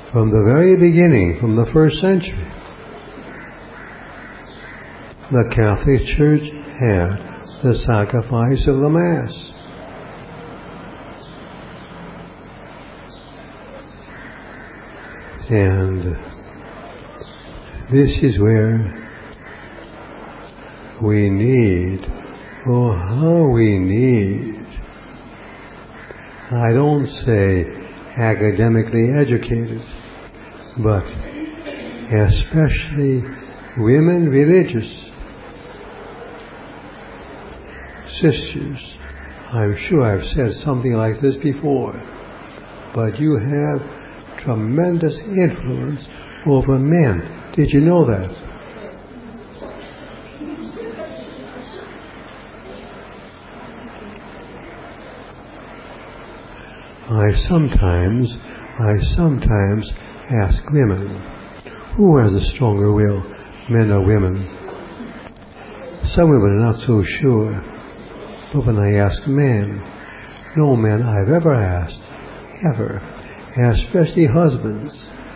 From the very beginning, from the first century, the Catholic Church had the sacrifice of the Mass. And this is where we need, oh how we need, I don't say academically educated, but especially women religious sisters. I'm sure I've said something like this before, but you have tremendous influence over men. Did you know that? I sometimes ask women, who has a stronger will, men or women? Some women are not so sure. But when I ask men, no men I've ever asked, ever, especially husbands,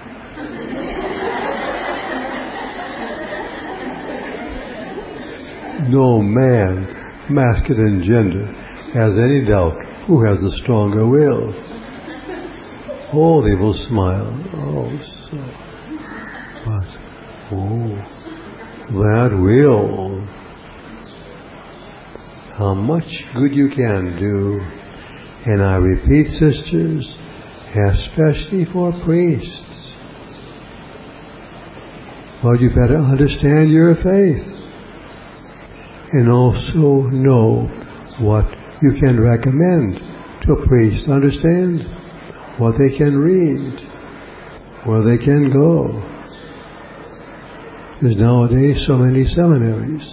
no man, masculine gender, has any doubt who has the stronger will. Oh, they will smile. Oh, so. But, that will. How much good you can do. And I repeat, sisters, especially for priests. Well, you better understand your faith. And also know what you can recommend to a priest. Understand what they can read, where they can go. There's nowadays so many seminaries.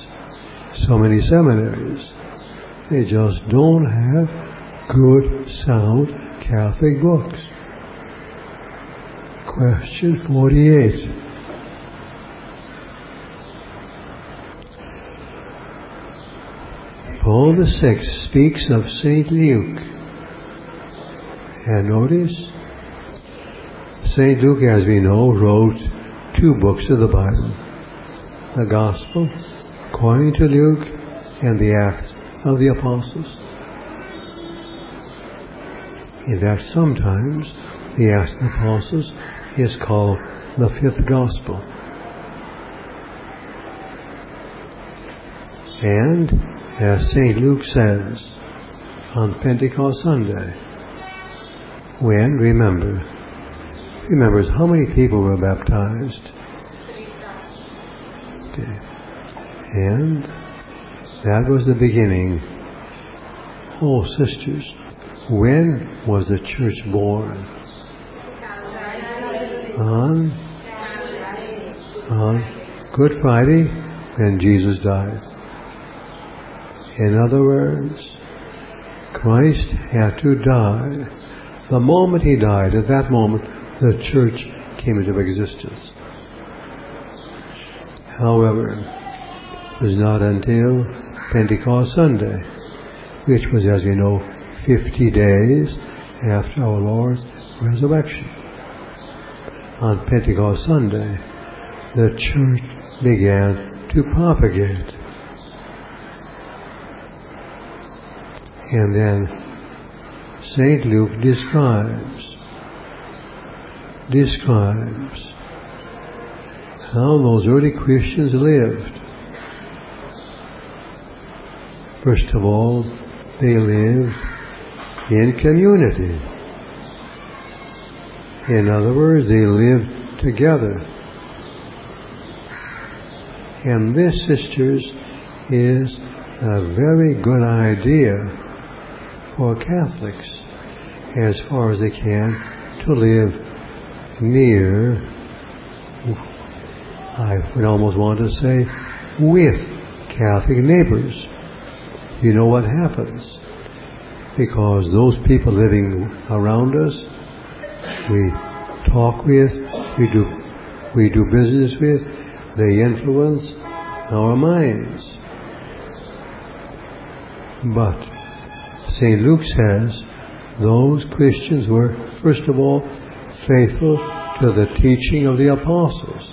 They just don't have good, sound Catholic books. Question 48. Paul VI speaks of St. Luke. And notice, St. Luke, as we know, wrote 2 books of the Bible. The Gospel, according to Luke, and the Acts of the Apostles. In fact, sometimes the Acts of the Apostles is called the 5th Gospel. And, as St. Luke says, on Pentecost Sunday, when, remembers how many people were baptized? Okay. And that was the beginning. Oh, sisters, when was the church born? On Good Friday, when Jesus died. In other words, Christ had to die. The moment he died, at that moment, the church came into existence. However, it was not until Pentecost Sunday, which was, as we know, 50 days after our Lord's resurrection. On Pentecost Sunday, the church began to propagate. And then St. Luke describes how those early Christians lived. First of all, they lived in community. In other words, they lived together. And this, sisters, is a very good idea for Catholics, as far as they can, to live near, I would almost want to say, with Catholic neighbors. You know what happens? Because those people living around us, we talk with, we do business with, they influence our minds. But St. Luke says those Christians were, first of all, faithful to the teaching of the apostles.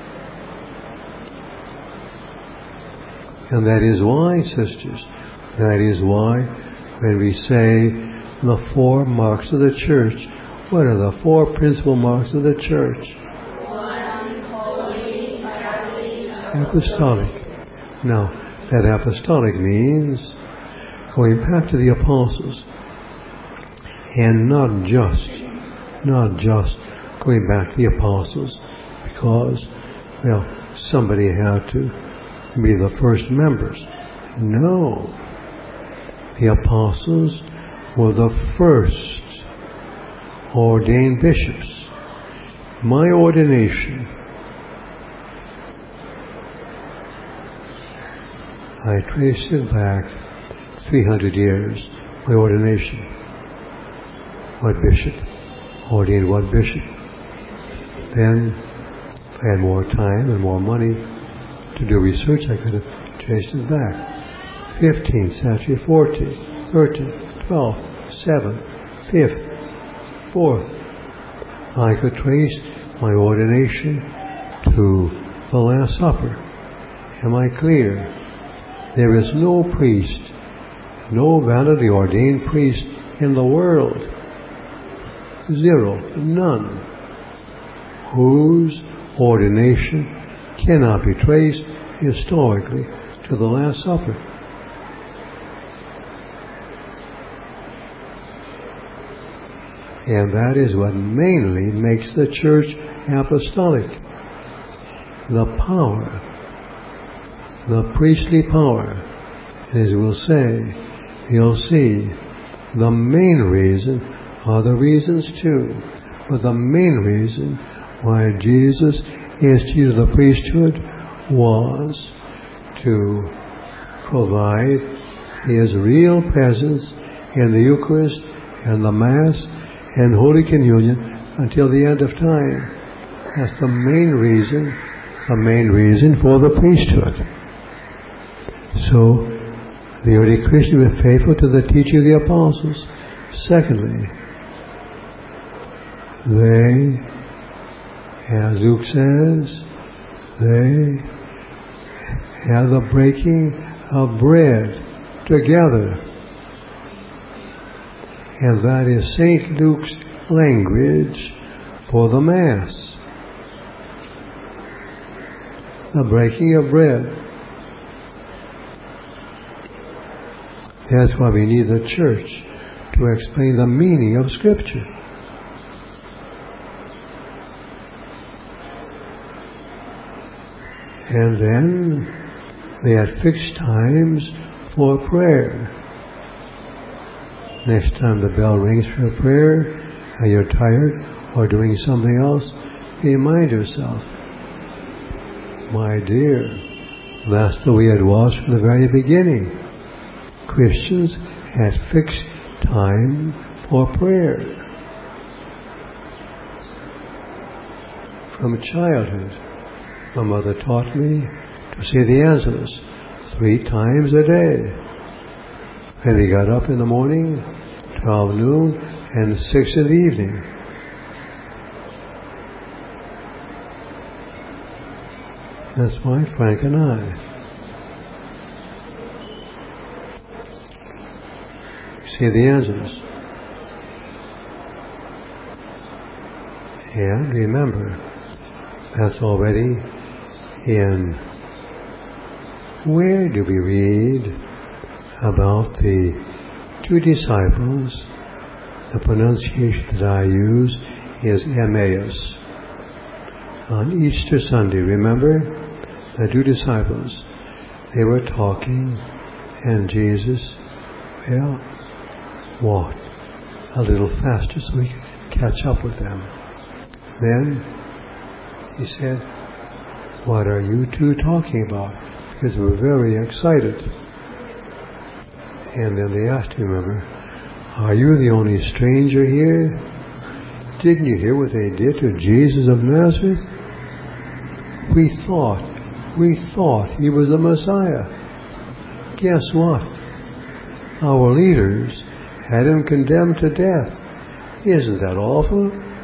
And that is why, sisters, that is why when we say the 4 marks of the church, what are the 4 principal marks of the church? 1, holy, apostolic. Now, that apostolic means going back to the apostles, and not just going back to the apostles because, well, somebody had to be the first members. No. The apostles were the first ordained bishops. My ordination, I traced it back 300 years, my ordination. What bishop? Ordained what bishop? Then, if I had more time and more money to do research, I could have traced it back. 15th century, 14th, 13th, 12th, 7th, 5th, 4th. I could trace my ordination to the Last Supper. Am I clear? There is no priest, no validly ordained priest in the world, 0, none, whose ordination cannot be traced historically to the Last Supper. And that is what mainly makes the church apostolic. The power, the priestly power. And as we'll say, you'll see, the main reason, other reasons too, but the main reason why Jesus instituted the priesthood was to provide His real presence in the Eucharist and the Mass and Holy Communion until the end of time. That's the main reason for the priesthood. So, the early Christians were faithful to the teaching of the apostles. Secondly, they, as Luke says, they had the breaking of bread together. And that is St. Luke's language for the Mass. The breaking of bread. That's why we need the church to explain the meaning of Scripture. And then they had fixed times for prayer. Next time the bell rings for prayer and you're tired or doing something else, remind yourself, my dear, that's the way it was from the very beginning. Christians had fixed time for prayer. From childhood, my mother taught me to say the Angelus 3 times a day. And we got up in the morning, 12 noon, and 6 in the evening. That's why Frank and I say the Angelus. And remember, that's already in. Where do we read about the 2 disciples? The pronunciation that I use is Emmaus. On Easter Sunday, remember? The 2 disciples, they were talking, and Jesus, well, walked a little faster so he could catch up with them. Then he said, what are you 2 talking about? Because we're very excited. And then they asked him, remember, are you the only stranger here? Didn't you hear what they did to Jesus of Nazareth? We thought he was the Messiah. Guess what? Our leaders had him condemned to death. Isn't that awful?